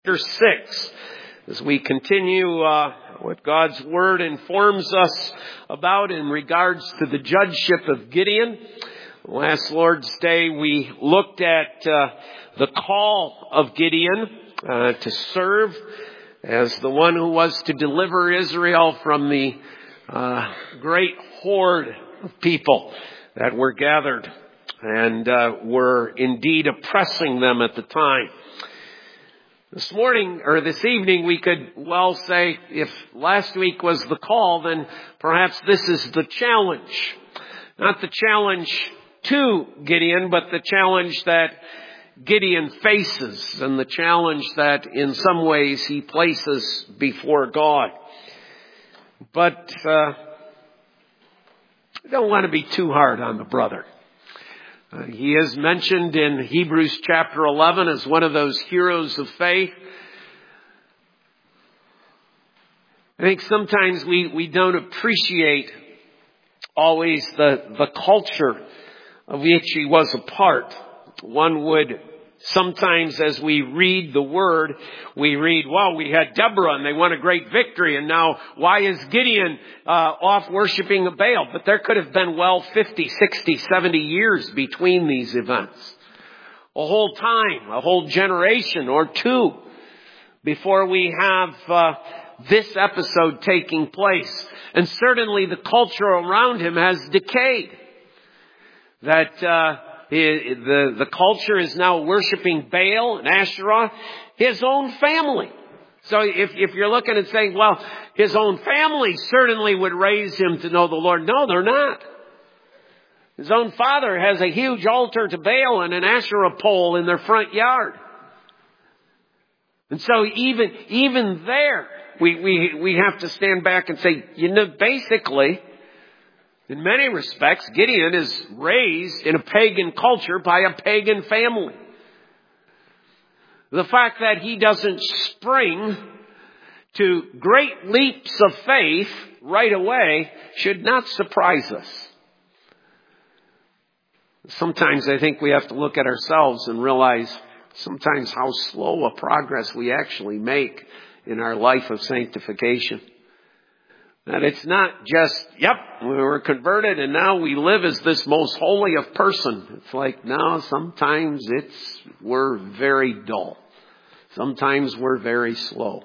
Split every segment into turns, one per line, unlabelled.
Chapter 6, as we continue what God's Word informs us about in regards to the judgeship of Gideon. Last Lord's Day we looked at the call of Gideon to serve as the one who was to deliver Israel from the great horde of people that were gathered and were indeed oppressing them at the time. This evening, we could well say if last week was the call, then perhaps this is the challenge. Not the challenge to Gideon, but the challenge that Gideon faces and the challenge that in some ways he places before God. But I don't want to be too hard on the brother. He is mentioned in Hebrews chapter 11 as one of those heroes of faith. I think sometimes we don't appreciate always the culture of which he was a part. One would sometimes, as we read the Word, we read, well, we had Deborah and they won a great victory, and now why is Gideon off worshiping a Baal? But there could have been 50, 60, 70 years between these events. A whole time, a whole generation or two before we have this episode taking place. And certainly the culture around him has decayed. That the culture is now worshiping Baal and Asherah, his own family. So if you're looking and saying, well, his own family certainly would raise him to know the Lord. No, they're not. His own father has a huge altar to Baal and an Asherah pole in their front yard. And so even there, we have to stand back and say, basically, in many respects, Gideon is raised in a pagan culture by a pagan family. The fact that he doesn't spring to great leaps of faith right away should not surprise us. Sometimes I think we have to look at ourselves and realize sometimes how slow a progress we actually make in our life of sanctification. That it's not just, we were converted and now we live as this most holy of person. It's like, no, sometimes we're very dull. Sometimes we're very slow.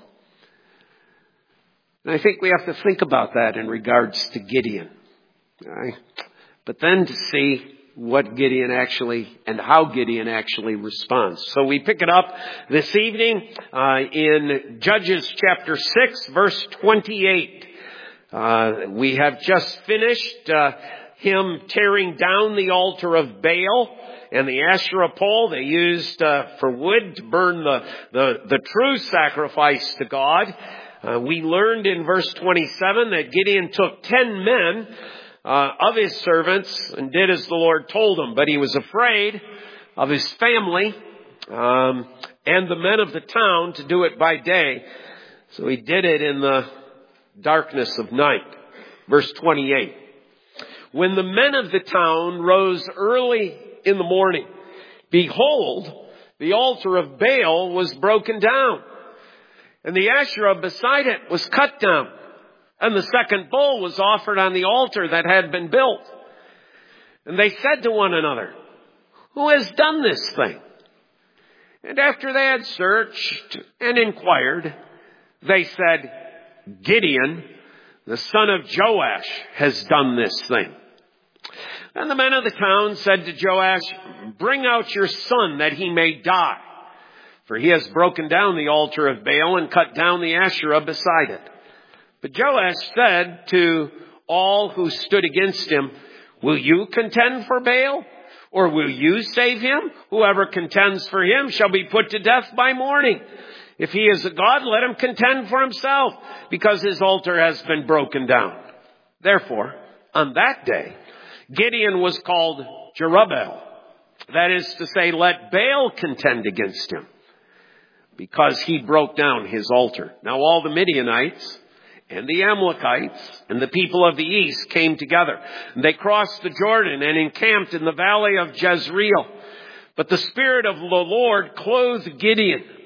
And I think we have to think about that in regards to Gideon. Right? But then to see what Gideon actually and how Gideon actually responds. So we pick it up this evening in Judges chapter 6, verse 28. We have just finished him tearing down the altar of Baal and the Asherah pole they used for wood to burn the true sacrifice to God. We learned in verse 27 that Gideon took 10 men of his servants and did as the Lord told him. But he was afraid of his family and the men of the town to do it by day. So he did it in the darkness of night. Verse 28. When the men of the town rose early in the morning, behold, the altar of Baal was broken down, and the Asherah beside it was cut down, and the second bull was offered on the altar that had been built. And they said to one another, who has done this thing? And after they had searched and inquired, they said, Gideon, the son of Joash, has done this thing. And the men of the town said to Joash, bring out your son that he may die, for he has broken down the altar of Baal and cut down the Asherah beside it. But Joash said to all who stood against him, will you contend for Baal, or will you save him? Whoever contends for him shall be put to death by morning. If he is a god, let him contend for himself, because his altar has been broken down. Therefore, on that day, Gideon was called Jerubbaal. That is to say, let Baal contend against him, because he broke down his altar. Now all the Midianites and the Amalekites and the people of the east came together. And they crossed the Jordan and encamped in the valley of Jezreel. But the Spirit of the Lord clothed Gideon,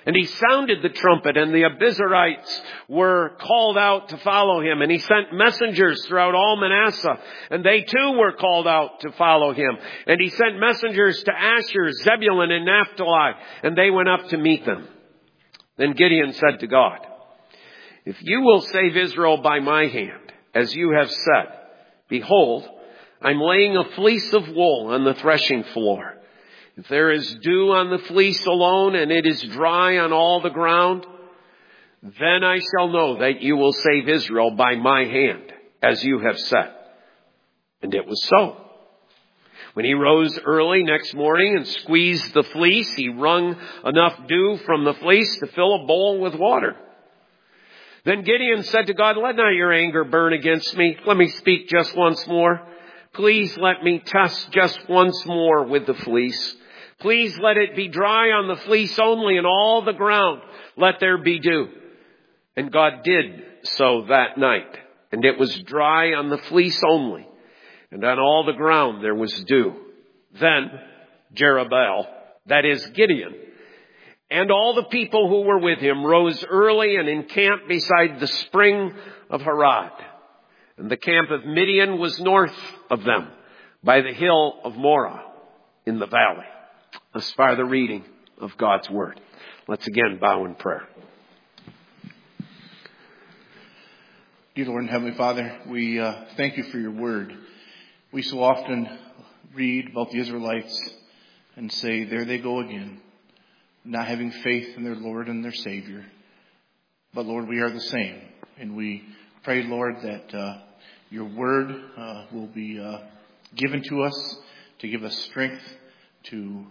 And he sounded the trumpet, and the Abiezrites were called out to follow him. And he sent messengers throughout all Manasseh, and they too were called out to follow him. And he sent messengers to Asher, Zebulun, and Naphtali, and they went up to meet them. Then Gideon said to God, if you will save Israel by my hand, as you have said, behold, I'm laying a fleece of wool on the threshing floor. If there is dew on the fleece alone, and it is dry on all the ground, then I shall know that you will save Israel by my hand, as you have said. And it was so. When he rose early next morning and squeezed the fleece, he wrung enough dew from the fleece to fill a bowl with water. Then Gideon said to God, let not your anger burn against me. Let me speak just once more. Please let me test just once more with the fleece. Please let it be dry on the fleece only, and all the ground let there be dew. And God did so that night. And it was dry on the fleece only, and on all the ground there was dew. Then Jerubbaal, that is Gideon, and all the people who were with him rose early and encamped beside the spring of Harod. And the camp of Midian was north of them, by the hill of Morah in the valley. Thus far the reading of God's word. Let's again bow in prayer.
Dear Lord and Heavenly Father, we thank you for your word. We so often read about the Israelites and say, there they go again, not having faith in their Lord and their Savior. But Lord, we are the same. And we pray, Lord, that your word will be given to us to give us strength to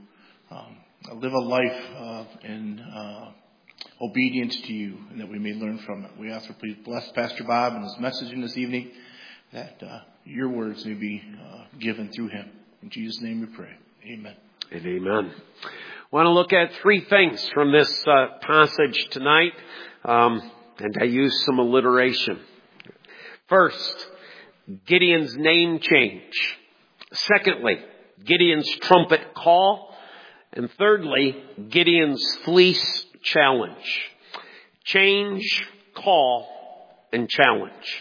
live a life in obedience to you, and that we may learn from it. We ask for please bless Pastor Bob and his message in this evening, that your words may be given through him. In Jesus' name we pray. Amen.
And amen. I want to look at three things from this passage tonight, and I use some alliteration. First, Gideon's name change. Secondly, Gideon's trumpet call. And thirdly, Gideon's fleece challenge. Change, call, and challenge.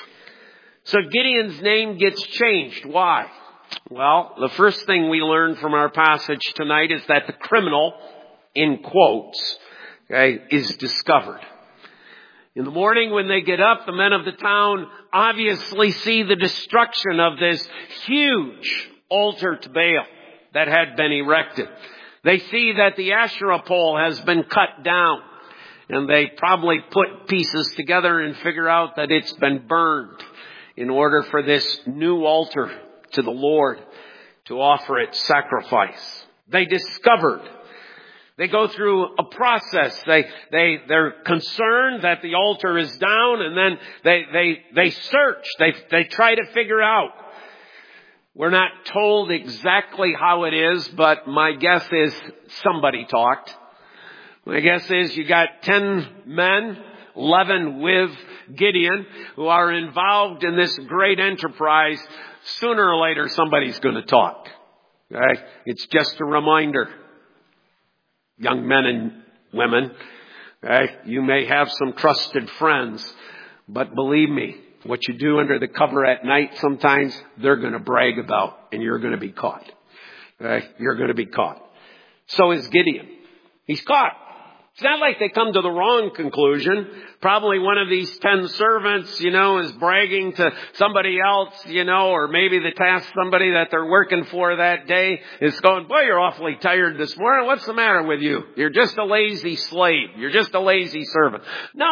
So Gideon's name gets changed. Why? Well, the first thing we learn from our passage tonight is that the criminal, in quotes, is discovered. In the morning when they get up, the men of the town obviously see the destruction of this huge altar to Baal that had been erected. They see that the Asherah pole has been cut down, and they probably put pieces together and figure out that it's been burned in order for this new altar to the Lord to offer its sacrifice. They discovered. They go through a process. They're concerned that the altar is down, and then they search. They try to figure out. We're not told exactly how it is, but my guess is somebody talked. My guess is you got 10 men, 11 with Gideon, who are involved in this great enterprise. Sooner or later, somebody's going to talk. Okay? It's just a reminder. Young men and women, okay? You may have some trusted friends, but believe me, what you do under the cover at night, sometimes they're going to brag about, and you're going to be caught. Okay? You're going to be caught. So is Gideon. He's caught. It's not like they come to the wrong conclusion. Probably one of these 10 servants, is bragging to somebody else, or maybe the task somebody that they're working for that day is going, boy, you're awfully tired this morning. What's the matter with you? You're just a lazy slave. You're just a lazy servant. No.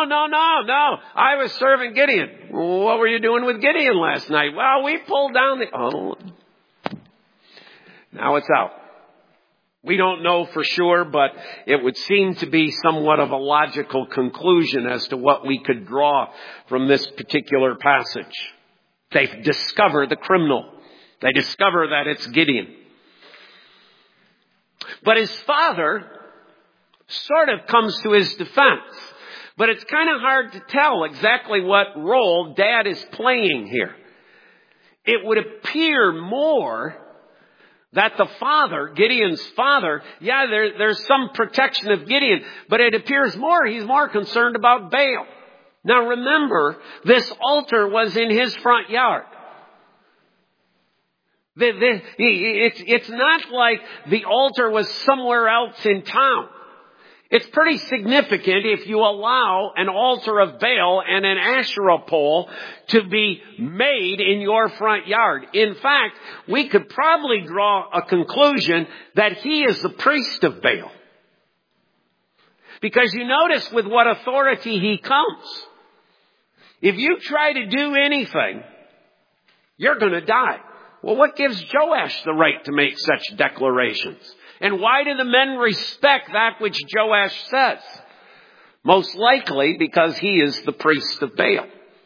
I was serving Gideon. What were you doing with Gideon last night? Well, we pulled down now it's out. We don't know for sure, but it would seem to be somewhat of a logical conclusion as to what we could draw from this particular passage. They discover the criminal. They discover that it's Gideon. But his father sort of comes to his defense. But it's kind of hard to tell exactly what role Dad is playing here. It would appear more that the father, Gideon's father, there's some protection of Gideon, but it appears he's more concerned about Baal. Now remember, this altar was in his front yard. It's not like the altar was somewhere else in town. It's pretty significant if you allow an altar of Baal and an Asherah pole to be made in your front yard. In fact, we could probably draw a conclusion that he is the priest of Baal. Because you notice with what authority he comes. If you try to do anything, you're going to die. Well, what gives Joash the right to make such declarations? And why do the men respect that which Joash says? Most likely because he is the priest of Baal.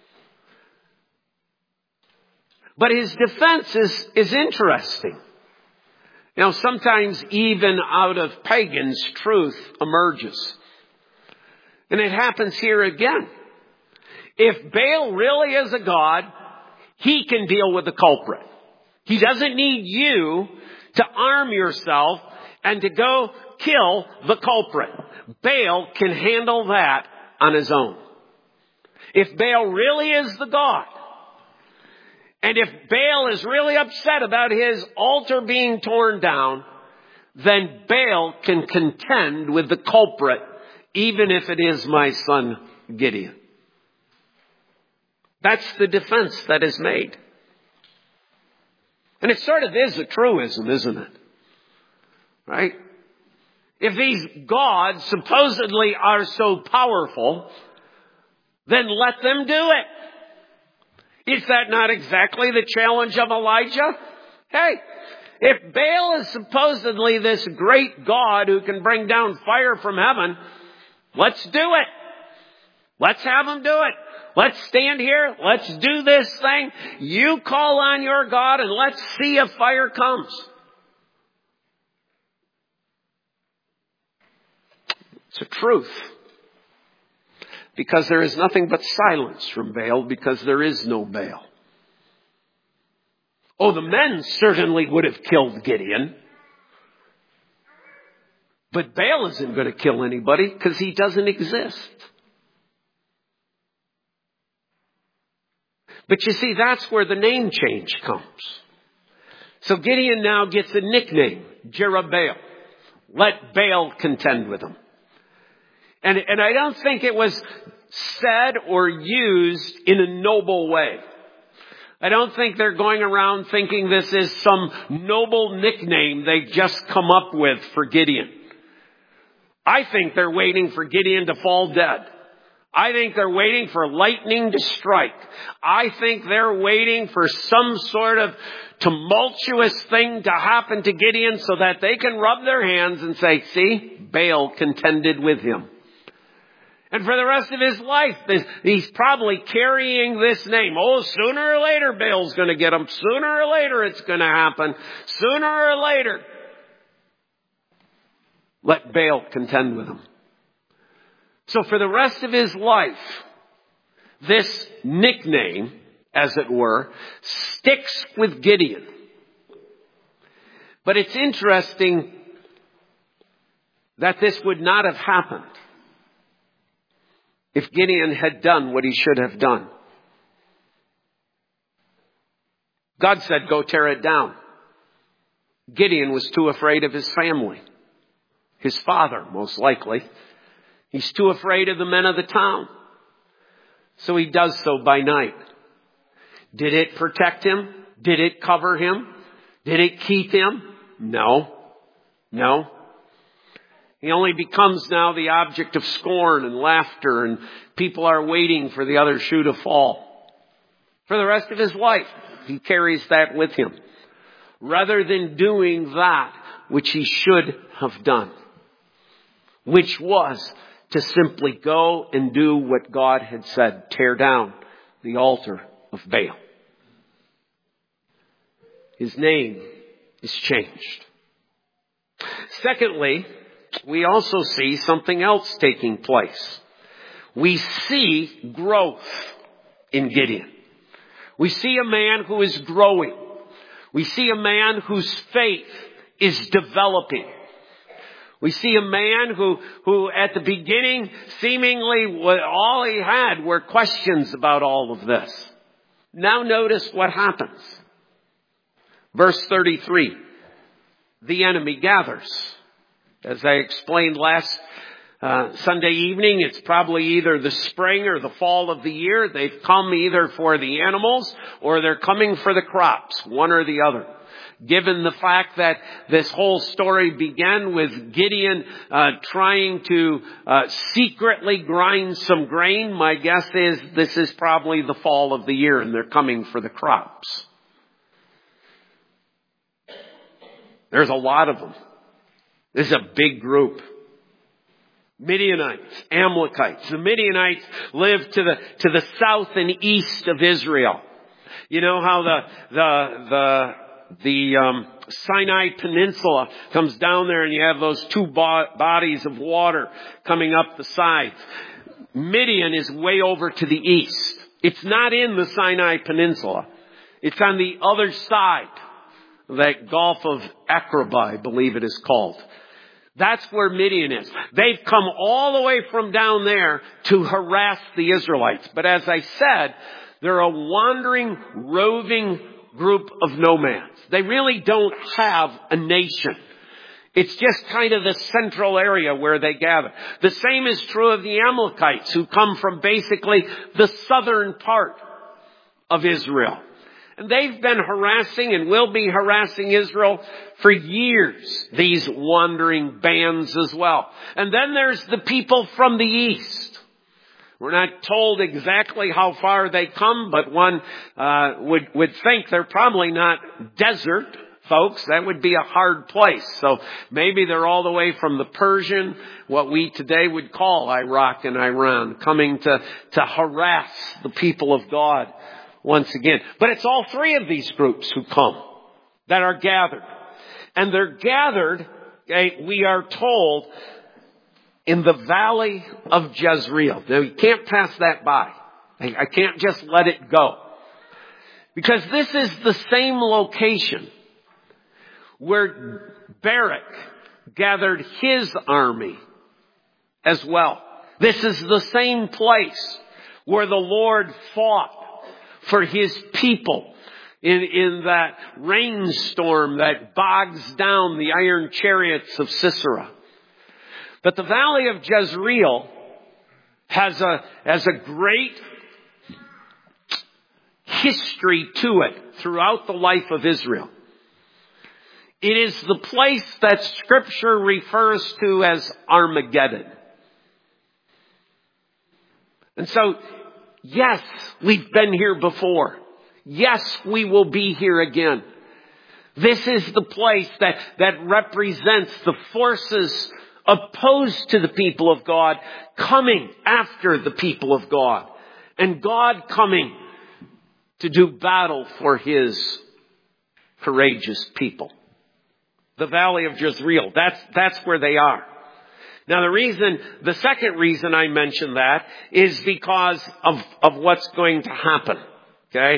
But his defense is interesting. Now, sometimes even out of pagans, truth emerges. And it happens here again. If Baal really is a god, he can deal with the culprit. He doesn't need you to arm yourself and to go kill the culprit. Baal can handle that on his own. If Baal really is the god, and if Baal is really upset about his altar being torn down, then Baal can contend with the culprit, even if it is my son Gideon. That's the defense that is made. And it sort of is a truism, isn't it? Right? If these gods supposedly are so powerful, then let them do it. Is that not exactly the challenge of Elijah? Hey, if Baal is supposedly this great god who can bring down fire from heaven, let's do it. Let's have him do it. Let's stand here. Let's do this thing. You call on your God and let's see if fire comes. It's a truth. Because there is nothing but silence from Baal because there is no Baal. Oh, the men certainly would have killed Gideon. But Baal isn't going to kill anybody because he doesn't exist. But you see, that's where the name change comes. So Gideon now gets a nickname, Jerubbaal. Let Baal contend with him. And I don't think it was said or used in a noble way. I don't think they're going around thinking this is some noble nickname they've just come up with for Gideon. I think they're waiting for Gideon to fall dead. I think they're waiting for lightning to strike. I think they're waiting for some sort of tumultuous thing to happen to Gideon so that they can rub their hands and say, see, Baal contended with him. And for the rest of his life, he's probably carrying this name. Oh, sooner or later, Baal's going to get him. Sooner or later, it's going to happen. Sooner or later, let Baal contend with him. So for the rest of his life, this nickname, as it were, sticks with Gideon. But it's interesting that this would not have happened if Gideon had done what he should have done. God said, go tear it down. Gideon was too afraid of his family. His father, most likely. He's too afraid of the men of the town. So he does so by night. Did it protect him? Did it cover him? Did it keep him? No. He only becomes now the object of scorn and laughter, and people are waiting for the other shoe to fall. For the rest of his life, he carries that with him, rather than doing that which he should have done, which was to simply go and do what God had said, tear down the altar of Baal. His name is changed. Secondly, we also see something else taking place. We see growth in Gideon. We see a man who is growing. We see a man whose faith is developing. We see a man who at the beginning, seemingly all he had were questions about all of this. Now notice what happens. Verse 33. The enemy gathers. As I explained last Sunday evening, it's probably either the spring or the fall of the year. They've come either for the animals or they're coming for the crops, one or the other. Given the fact that this whole story began with Gideon trying to secretly grind some grain, my guess is this is probably the fall of the year and they're coming for the crops. There's a lot of them. This is a big group. Midianites, Amalekites. The Midianites lived to the south and east of Israel. You know how the Sinai Peninsula comes down there and you have those two bodies of water coming up the sides. Midian is way over to the east. It's not in the Sinai Peninsula. It's on the other side of that Gulf of Aqaba, I believe it is called. That's where Midian is. They've come all the way from down there to harass the Israelites. But as I said, they're a wandering, roving group of nomads. They really don't have a nation. It's just kind of the central area where they gather. The same is true of the Amalekites, who come from basically the southern part of Israel. And they've been harassing and will be harassing Israel for years, these wandering bands as well. And then there's the people from the east. We're not told exactly how far they come, but one would think they're probably not desert folks. That would be a hard place. So maybe they're all the way from the Persian, what we today would call Iraq and Iran, coming to harass the people of God once again. But it's all three of these groups who come that are gathered. And they're gathered, we are told, in the valley of Jezreel. Now, you can't pass that by. I can't just let it go. Because this is the same location where Barak gathered his army as well. This is the same place where the Lord fought for his people in that rainstorm that bogs down the iron chariots of Sisera. But the valley of Jezreel has a great history to it throughout the life of Israel. It is the place that Scripture refers to as Armageddon. And so, yes, we've been here before. Yes, we will be here again. This is the place that represents the forces opposed to the people of God, coming after the people of God, and God coming to do battle for his courageous people. The valley of Jezreel, that's where they are. Now the second reason I mention that is because of what's going to happen. Okay?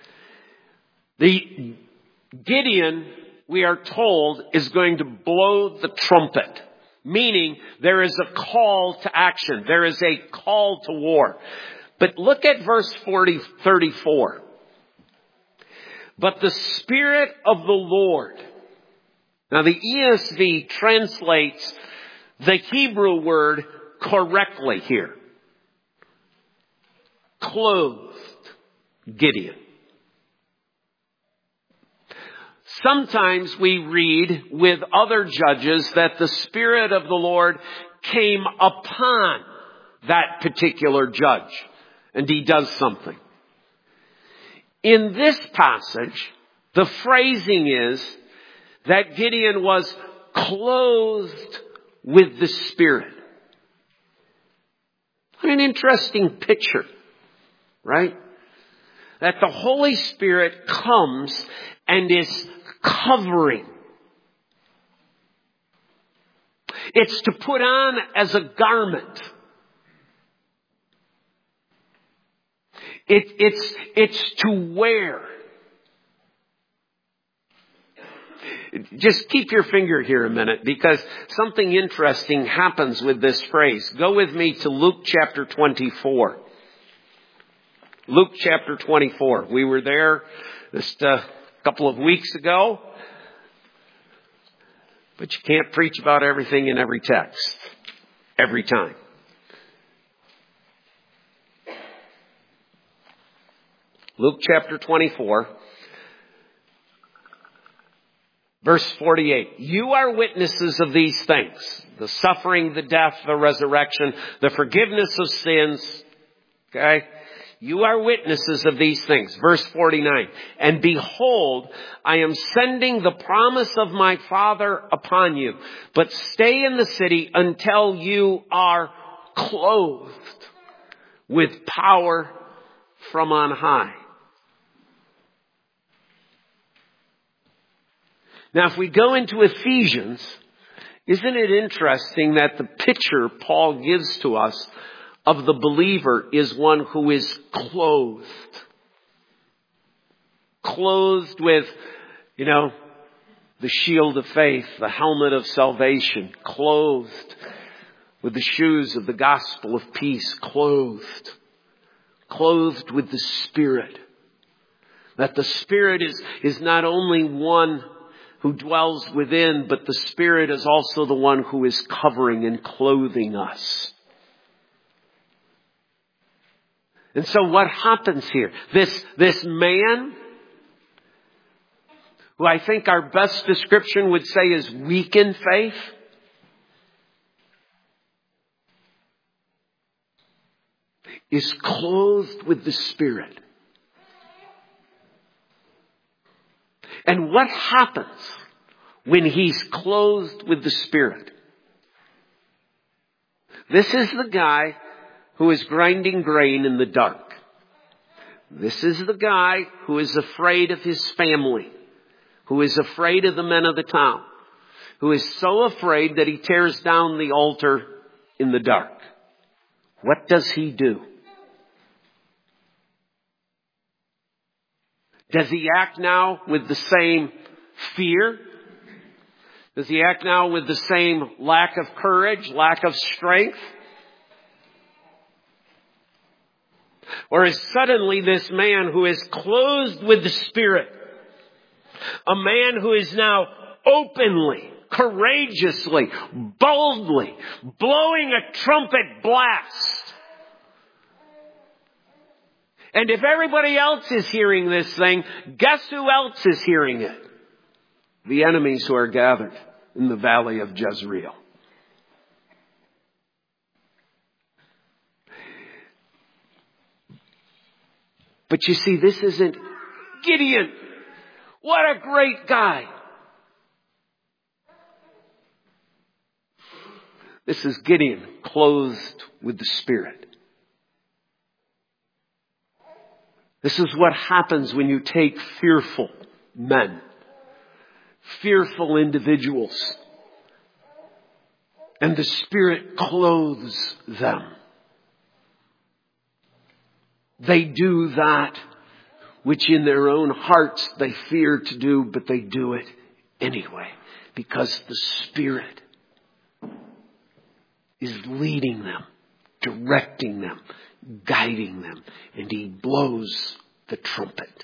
The Gideon, we are told, is going to blow the trumpet. Meaning there is a call to action. There is a call to war. But look at verse 34. But the Spirit of the Lord. Now the ESV translates the Hebrew word correctly here. Clothed Gideon. Sometimes we read with other judges that the Spirit of the Lord came upon that particular judge and he does something. In this passage, the phrasing is that Gideon was clothed with the Spirit. What an interesting picture, right? That the Holy Spirit comes and is covering. It's to put on as a garment. It's to wear. Just keep your finger here a minute, because something interesting happens with this phrase. Go with me to Luke chapter 24. Luke chapter 24. We were there just a couple of weeks ago. But you can't preach about everything in every text, every time. Luke chapter 24, verse 48. You are witnesses of these things: the suffering, the death, the resurrection, the forgiveness of sins. Okay? You are witnesses of these things. Verse 49. And behold, I am sending the promise of my Father upon you. But stay in the city until you are clothed with power from on high. Now, if we go into Ephesians, isn't it interesting that the picture Paul gives to us of the believer is one who is clothed. Clothed with, the shield of faith, the helmet of salvation. Clothed with the shoes of the gospel of peace. Clothed. Clothed with the Spirit. That the Spirit is not only one who dwells within, but the Spirit is also the one who is covering and clothing us. And so what happens here? This man, who I think our best description would say is weak in faith, is clothed with the Spirit. And what happens when he's clothed with the Spirit? This is the guy who is grinding grain in the dark. This is the guy who is afraid of his family, who is afraid of the men of the town, who is so afraid that he tears down the altar in the dark. What does he do? Does he act now with the same fear? Does he act now with the same lack of courage, lack of strength? Or is suddenly this man who is clothed with the Spirit, a man who is now openly, courageously, boldly blowing a trumpet blast? And if everybody else is hearing this thing, guess who else is hearing it? The enemies who are gathered in the valley of Jezreel. But you see, this isn't Gideon. What a great guy. This is Gideon clothed with the Spirit. This is what happens when you take fearful men, fearful individuals, and the Spirit clothes them. They do that which in their own hearts they fear to do, but they do it anyway, because the Spirit is leading them, directing them, guiding them, and He blows the trumpet.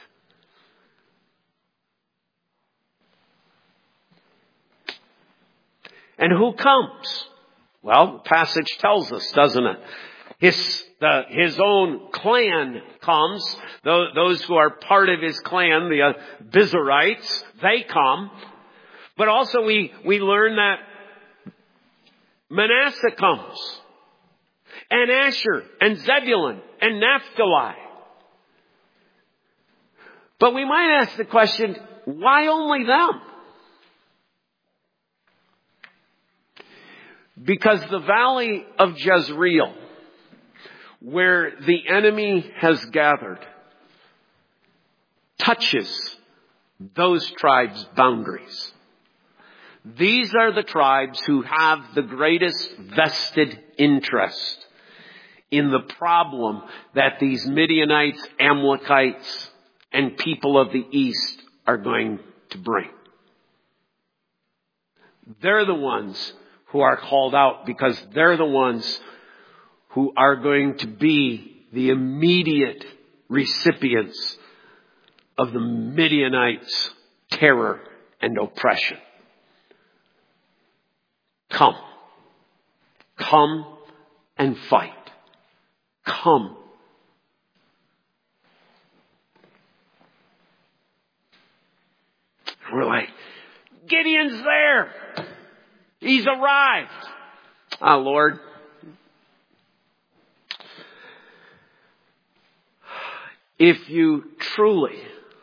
And who comes? Well, the passage tells us, doesn't it? His own clan comes. Those who are part of his clan, the Bizarites, they come. But also we learn that Manasseh comes. And Asher and Zebulun and Naphtali. But we might ask the question, why only them? Because the valley of Jezreel, where the enemy has gathered, touches those tribes' boundaries. These are the tribes who have the greatest vested interest in the problem that these Midianites, Amalekites, and people of the east are going to bring. They're the ones who are called out because they're the ones who are going to be the immediate recipients of the Midianites' terror and oppression. Come. Come and fight. Come. We're like, Gideon's there. He's arrived. Ah, Lord. If you truly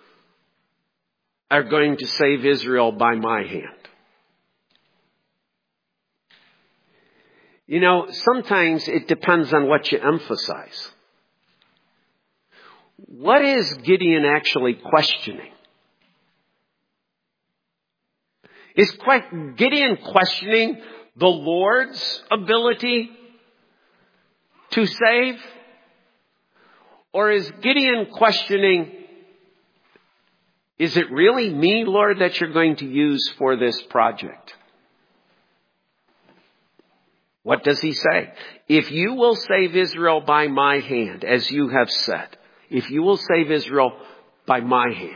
are going to save Israel by my hand. You know, sometimes it depends on what you emphasize. What is Gideon actually questioning? Is Gideon questioning the Lord's ability to save? Or is Gideon questioning, is it really me, Lord, that you're going to use for this project? What does he say? If you will save Israel by my hand, as you have said, if you will save Israel by my hand.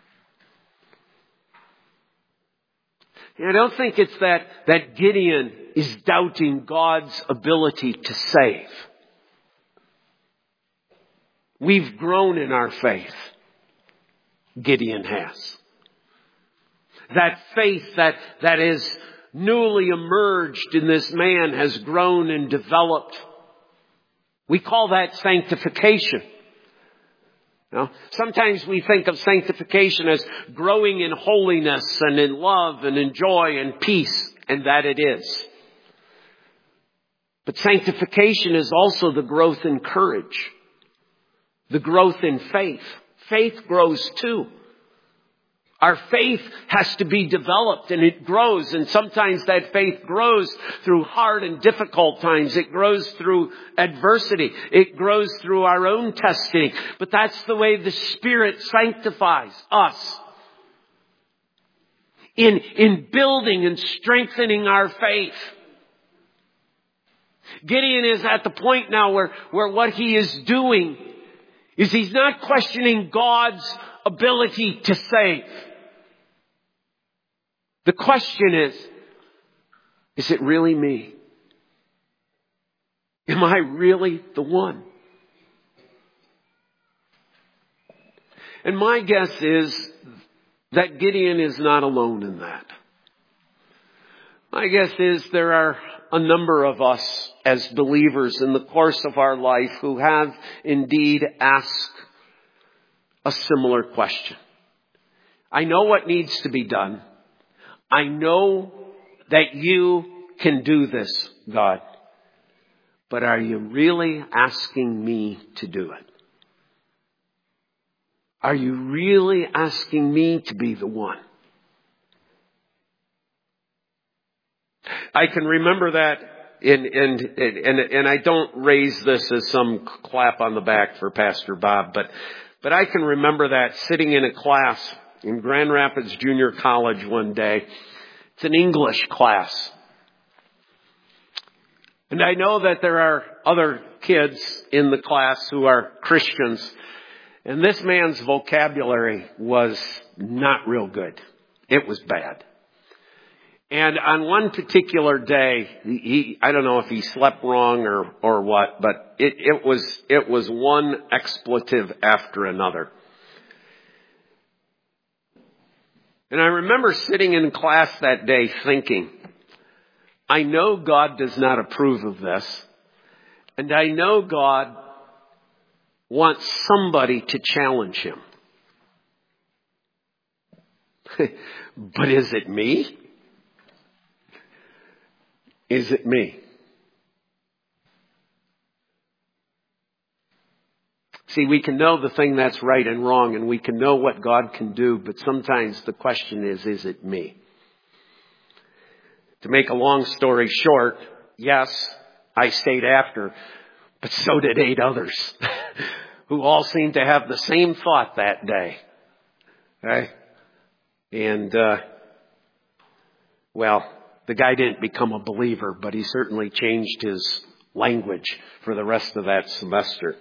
And I don't think it's that Gideon is doubting God's ability to save. We've grown in our faith. Gideon has. That faith that is newly emerged in this man has grown and developed. We call that sanctification. Now, sometimes we think of sanctification as growing in holiness and in love and in joy and peace, and that it is. But sanctification is also the growth in courage, the growth in faith. Faith grows too. Our faith has to be developed and it grows. And sometimes that faith grows through hard and difficult times. It grows through adversity. It grows through our own testing. But that's the way the Spirit sanctifies us. In building and strengthening our faith. Gideon is at the point now where what he is doing is he's not questioning God's ability to save. The question is it really me? Am I really the one? And my guess is that Gideon is not alone in that. My guess is there are a number of us as believers in the course of our life who have indeed asked a similar question. I know what needs to be done. I know that you can do this, God. But are you really asking me to do it? Are you really asking me to be the one? I can remember that, and I don't raise this as some clap on the back for Pastor Bob, but I can remember that sitting in a class in Grand Rapids Junior College one day. It's an English class. And I know that there are other kids in the class who are Christians. And this man's vocabulary was not real good. It was bad. And on one particular day, I don't know if he slept wrong or what, but it was one expletive after another. And I remember sitting in class that day thinking, I know God does not approve of this. And I know God wants somebody to challenge him. But is it me? Is it me? See, we can know the thing that's right and wrong, and we can know what God can do, but sometimes the question is it me? To make a long story short, yes, I stayed after, but so did 8 others who all seemed to have the same thought that day. Right? And, well, The guy didn't become a believer, but he certainly changed his language for the rest of that semester.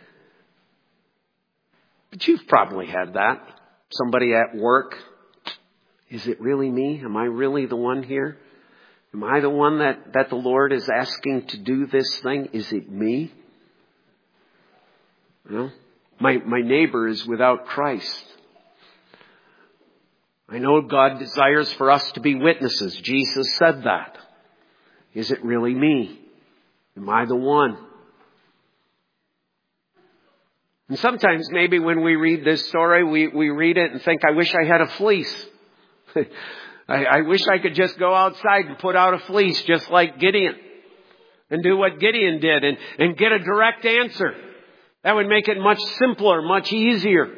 But you've probably had that. Somebody at work. Is it really me? Am I really the one here? Am I the one that the Lord is asking to do this thing? Is it me? You know, my neighbor is without Christ. I know God desires for us to be witnesses. Jesus said that. Is it really me? Am I the one? And sometimes maybe when we read this story, we read it and think, I wish I had a fleece. I wish I could just go outside and put out a fleece just like Gideon and do what Gideon did and get a direct answer. That would make it much simpler, much easier.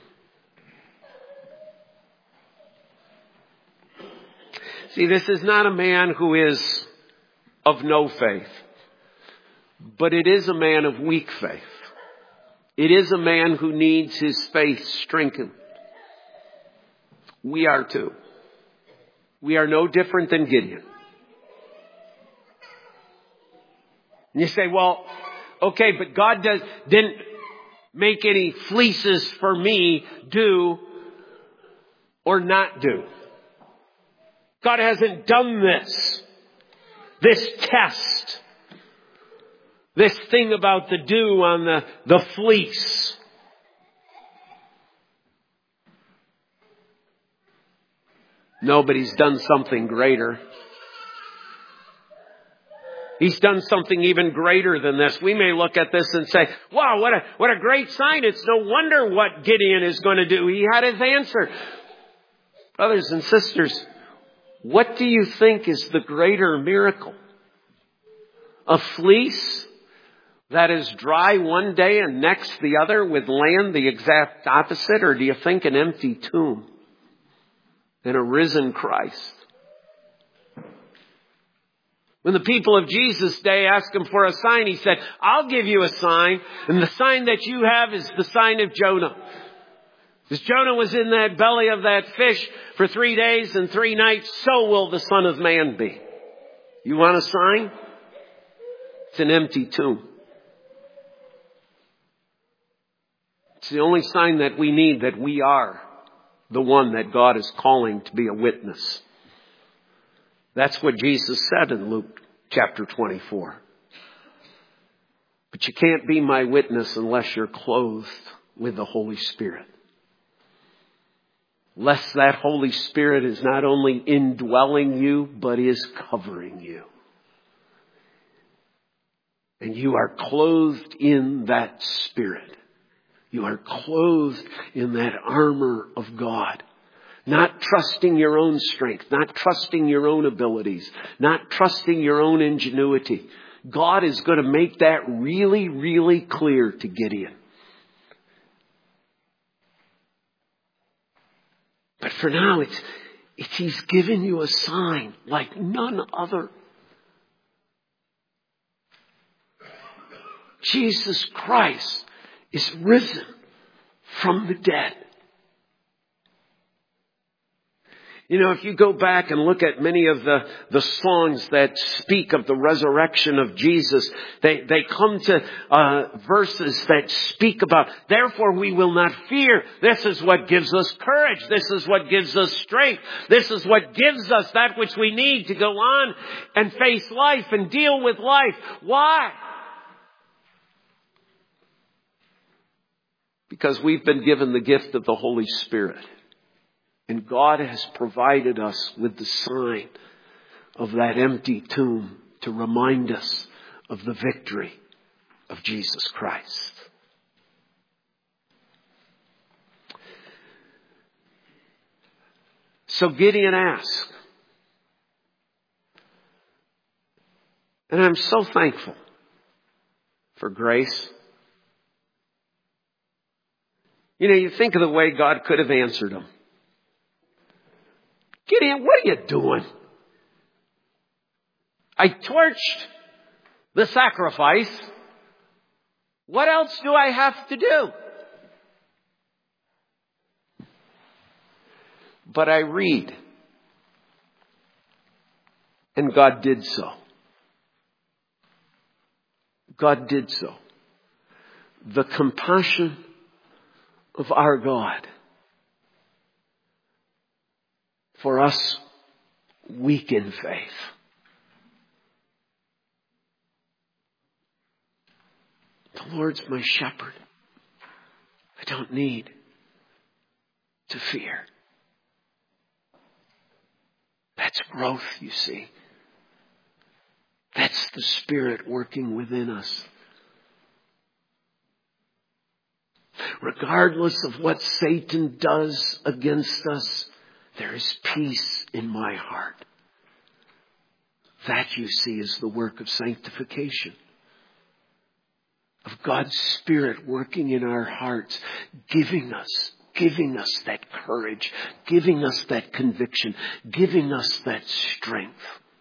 See, this is not a man who is of no faith, but it is a man of weak faith. It is a man who needs his faith strengthened. We are too. We are no different than Gideon. And you say, well, okay, but God didn't make any fleeces for me do or not do. God hasn't done this test, this thing about the dew on the fleece. No, but He's done something greater. He's done something even greater than this. We may look at this and say, wow, what a great sign. It's no wonder what Gideon is going to do. He had his answer. Brothers and sisters, what do you think is the greater miracle? A fleece that is dry one day and next the other with land the exact opposite? Or do you think an empty tomb and a risen Christ? When the people of Jesus' day asked Him for a sign, He said, I'll give you a sign. And the sign that you have is the sign of Jonah. As Jonah was in that belly of that fish for 3 days and 3 nights, so will the Son of Man be. You want a sign? It's an empty tomb. It's the only sign that we need, that we are the one that God is calling to be a witness. That's what Jesus said in Luke chapter 24. But you can't be my witness unless you're clothed with the Holy Spirit. Lest that Holy Spirit is not only indwelling you, but is covering you. And you are clothed in that Spirit. You are clothed in that armor of God. Not trusting your own strength, not trusting your own abilities, not trusting your own ingenuity. God is going to make that really, really clear to Gideon. But for now, He's given you a sign like none other. Jesus Christ is risen from the dead. You know, if you go back and look at many of the songs that speak of the resurrection of Jesus, they come to verses that speak about, therefore we will not fear. This is what gives us courage. This is what gives us strength. This is what gives us that which we need to go on and face life and deal with life. Why? Because we've been given the gift of the Holy Spirit. And God has provided us with the sign of that empty tomb to remind us of the victory of Jesus Christ. So Gideon asked, and I'm so thankful for grace. You know, you think of the way God could have answered him. Gideon, what are you doing? I torched the sacrifice. What else do I have to do? But I read And God did so. God did so. The compassion of our God for us weak in faith. The Lord's my shepherd. I don't need to fear. That's growth, you see. That's the Spirit working within us. Regardless of what Satan does against us, there is peace in my heart. That, you see, is the work of sanctification. Of God's Spirit working in our hearts, giving us that courage, giving us that conviction, giving us that strength.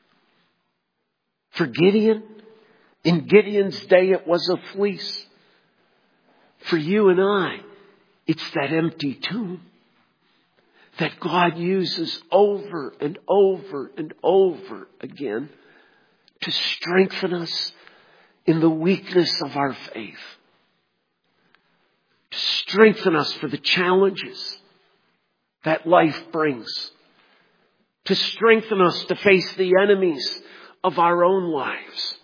For Gideon, in Gideon's day it was a fleece. For you and I, it's that empty tomb that God uses over and over and over again to strengthen us in the weakness of our faith. To strengthen us for the challenges that life brings. To strengthen us to face the enemies of our own lives.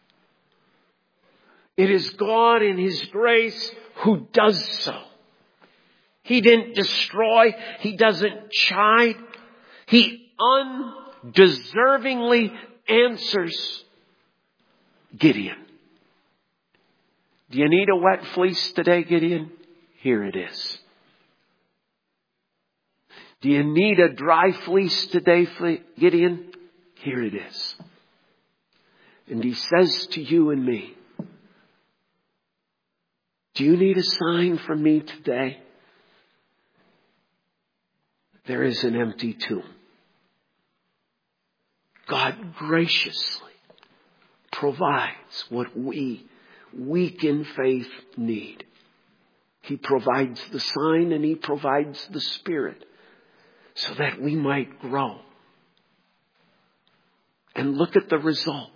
It is God in His grace who does so. He didn't destroy. He doesn't chide. He undeservingly answers Gideon. Do you need a wet fleece today, Gideon? Here it is. Do you need a dry fleece today, Gideon? Here it is. And He says to you and me, do you need a sign from me today? There is an empty tomb. God graciously provides what we, weak in faith, need. He provides the sign and He provides the Spirit so that we might grow. And look at the result.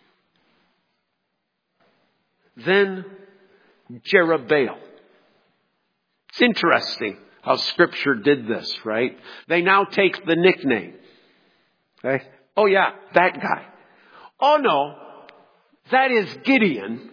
Then Jerubbaal. It's interesting how Scripture did this, right? They now take the nickname. Okay? Oh yeah, that guy. Oh no, that is Gideon.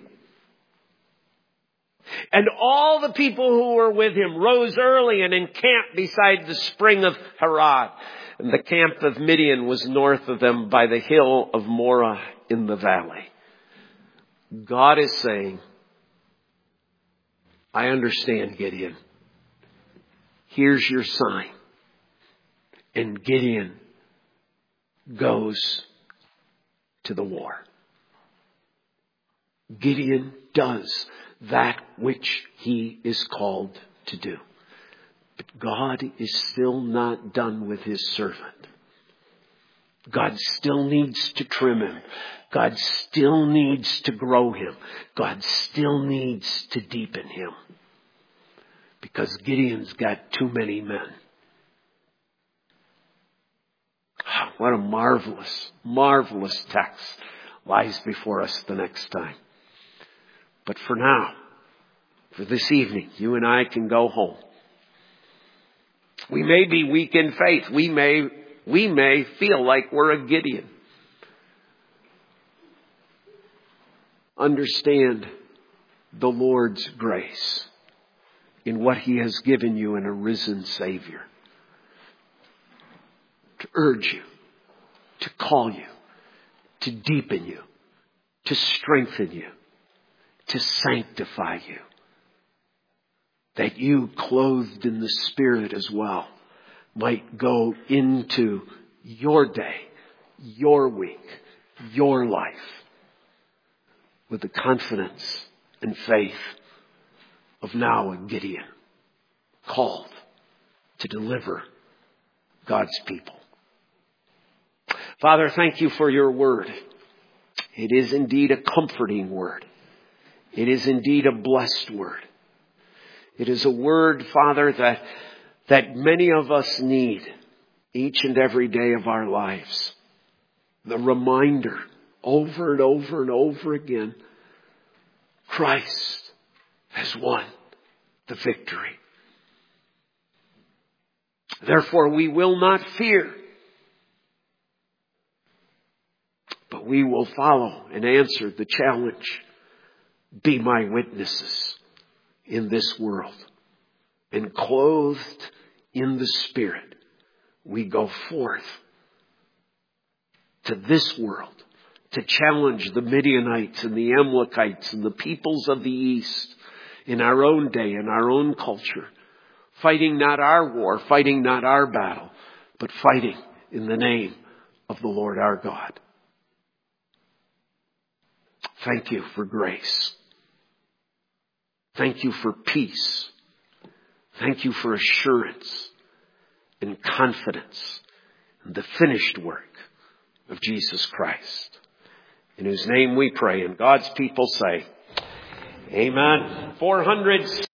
And all the people who were with him rose early and encamped beside the spring of Harod. And the camp of Midian was north of them by the hill of Moreh in the valley. God is saying, I understand, Gideon. Here's your sign. And Gideon goes to the war. Gideon does that which he is called to do. But God is still not done with His servant. God still needs to trim him. God still needs to grow him. God still needs to deepen him. Because Gideon's got too many men. What a marvelous, marvelous text lies before us the next time. But for now, for this evening, you and I can go home. We may be weak in faith. We may feel like we're a Gideon. Understand the Lord's grace in what He has given you in a risen Savior. To urge you, to call you, to deepen you, to strengthen you, to sanctify you. That you, clothed in the Spirit as well, might go into your day, your week, your life with the confidence and faith of now a Gideon, called to deliver God's people. Father, thank you for your word. It is indeed a comforting word. It is indeed a blessed word. It is a word, Father, that many of us need each and every day of our lives. The reminder over and over and over again, Christ has won the victory. Therefore, we will not fear, but we will follow and answer the challenge. Be my witnesses in this world. And clothed in the Spirit, we go forth to this world to challenge the Midianites and the Amalekites and the peoples of the East in our own day, in our own culture. Fighting not our war, fighting not our battle, but fighting in the name of the Lord our God. Thank you for grace. Thank you for peace. Thank you for assurance and confidence in the finished work of Jesus Christ, in whose name we pray. And God's people say, Amen. 400